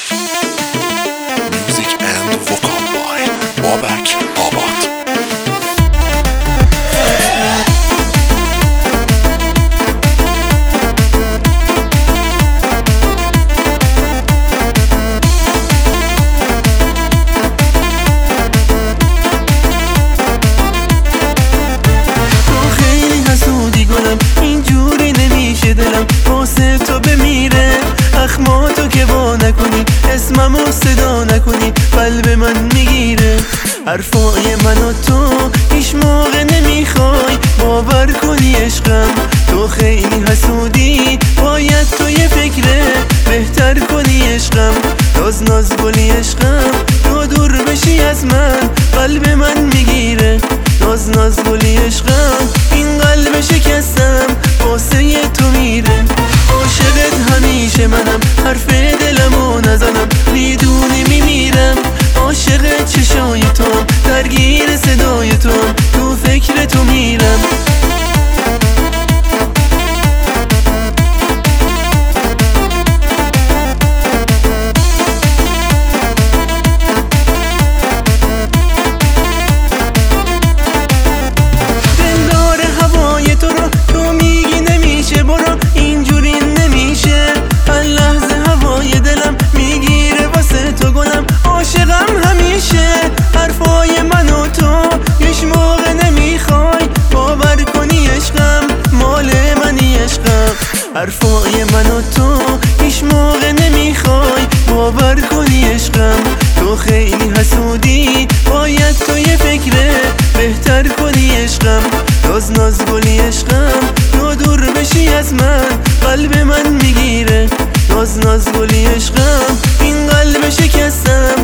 Music and vocal by Babak Abad. اینجوری نمیشه دلم واسه تو بمیره اخماتو که وا نکنی اسممو صدا نکنی قلب من میگیره حرفای من و تو هیچ موقع نمیخوای باور کنی عشقم تو خیلی حسودی باید تو یه فکره بهتر کنی عشقم ناز گلی عشقم تو دور بشی از من قلب من میگیره ناز گلی عشقم این قلب شکستم واسه تو میره عاشقت همیشه منم حرف دلمو نزنم میدونی میمیرم عاشق چشای تو درگیر صدای تو فکر تو میرم حرفای من و تو هیچ موقع نمیخوای باور کنی عشقم مال منی عشقم حرفای من و تو هیچ موقع نمیخوای باور کنی عشقم تو خیلی حسودی باید تو یه فکره بهتر کنی عشقم ناز گلی عشقم تو دور بشی از من قلب من میگیره ناز گلی عشقم این قلب شکستم